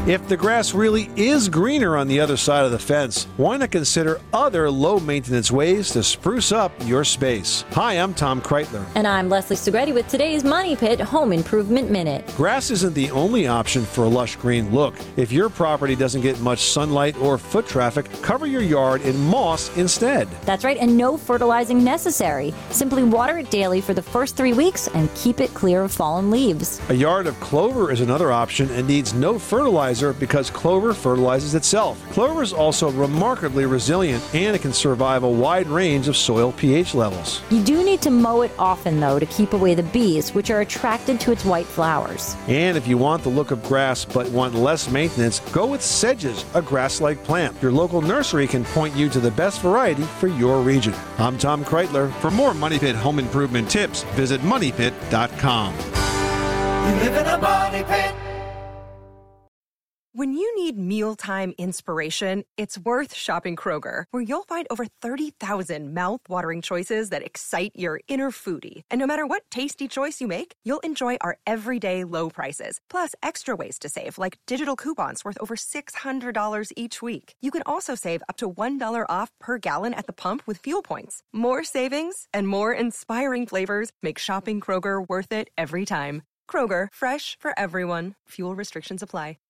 If the grass really is greener on the other side of the fence, why not consider other low-maintenance ways to spruce up your space? Hi, I'm Tom Kreitler. And I'm Leslie Segretti with today's Money Pit Home Improvement Minute. Grass isn't the only option for a lush green look. If your property doesn't get much sunlight or foot traffic, cover your yard in moss instead. That's right, and no fertilizing necessary. Simply water it daily for the first 3 weeks and keep it clear of fallen leaves. A yard of clover is another option and needs no fertilizer because clover fertilizes itself. Clover is also remarkably resilient and it can survive a wide range of soil pH levels. You do need to mow it often, though, to keep away the bees, which are attracted to its white flowers. And if you want the look of grass but want less maintenance, go with sedges, a grass-like plant. Your local nursery can point you to the best variety for your region. I'm Tom Kreitler. For more Money Pit home improvement tips, visit MoneyPit.com. You live in a money pit. When you need mealtime inspiration, it's worth shopping Kroger, where you'll find over 30,000 mouth-watering choices that excite your inner foodie. And no matter what tasty choice you make, you'll enjoy our everyday low prices, plus extra ways to save, like digital coupons worth over $600 each week. You can also save up to $1 off per gallon at the pump with fuel points. More savings and more inspiring flavors make shopping Kroger worth it every time. Kroger, fresh for everyone. Fuel restrictions apply.